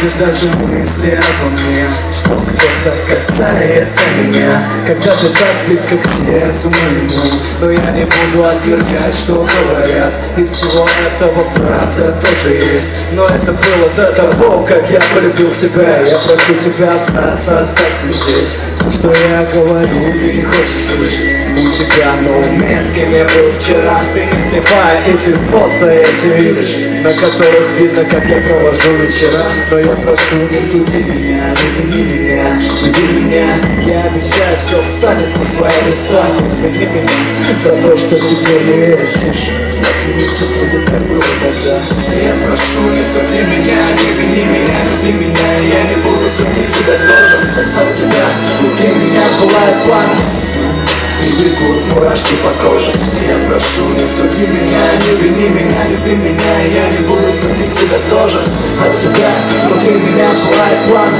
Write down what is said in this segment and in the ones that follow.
видишь даже мысли обо мне, что кто-то касается меня, когда ты так близко к сердцу моему. Но я не буду отвергать, что говорят, и всего этого правда тоже есть. Но это было до того, как я полюбил тебя. Я прошу тебя остаться здесь. Все, что я говорю, ты не хочешь слышать. У тебя на уме, с кем я был вчера. Ты не слепая, и ты фото эти видишь, на которых видно, как я провожу вечера. Но я прошу, не суди меня, не вини меня, люби меня. Я обещаю, все встанет на свои места. Извини меня за то, что тебе не веришь. Не все будет, как было тогда. Я прошу, не суди меня, не вини меня, люби меня. Я не буду судить тебя тоже. От тебя внутри меня пылает пламя и бегут мурашки по коже. Я прошу, не суди меня, не вини меня, люби меня. Я не буду судить тебя тоже. От тебя внутри меня пылает пламя.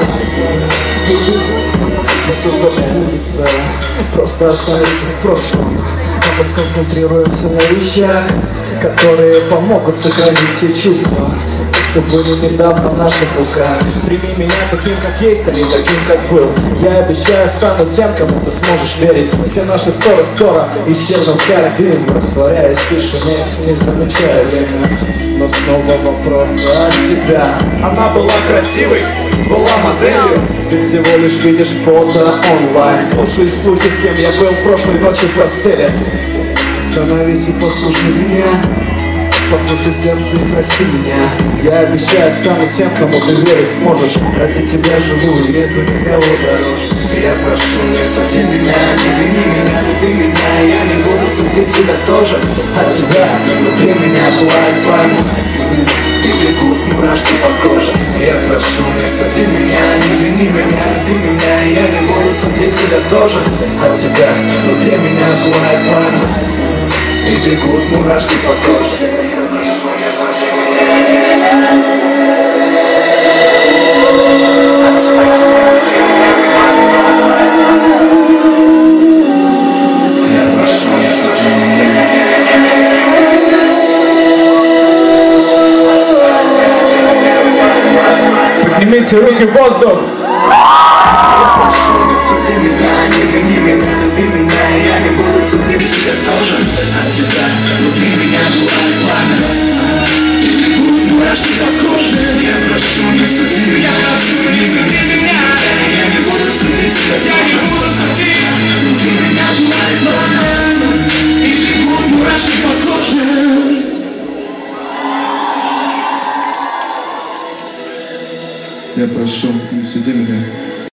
Все забудется, просто останется в прошлом. Мы сконцентрируемся на вещах, которые помогут сохранить все чувства, что были недавно в наших руках. Прими меня таким, как есть, а не таким, как был. Я обещаю, стану тем, кому ты сможешь верить. Все наши ссоры скоро исчезнут как дым, растворяясь в тишине, не замечая время. Но снова вопрос от тебя. Она была красивой, была моделью. Ты всего лишь видишь фото онлайн. Слушай слухи, с кем я был прошлой ночью в постели. Остановись и послушай меня, послушай сердце и прости меня. Я обещаю, стану тем, кому ты верить сможешь. Ради тебя живу и нету никого дороже. Я прошу, не суди меня, не вини меня, люби меня. Я не буду судить тебя тоже. От тебя внутри меня пылает пламя и бегут мурашки по коже. Я прошу, не суди меня, не вини меня, люби меня. Я не буду судить тебя тоже. От тебя внутри меня пылает пламя и бегут мурашки по коже. Я прошу, не суди меня. От тебя внутри меня пылает пламя. Я прошу, не суди меня. От тебя внутри меня пылает пламя. Поднимите руки в воздух. Я прошу, не суди меня, не вини меня, люби меня. Я не буду судить тебя тоже. От тебя внутри меня пылает пламя и бегут мурашки по коже. Я прошу, не суди меня, не вини меня. Я не буду судить тебя тоже. От тебя внутри меня пылает пламя и бегут мурашки по коже. Я прошу, не суди меня.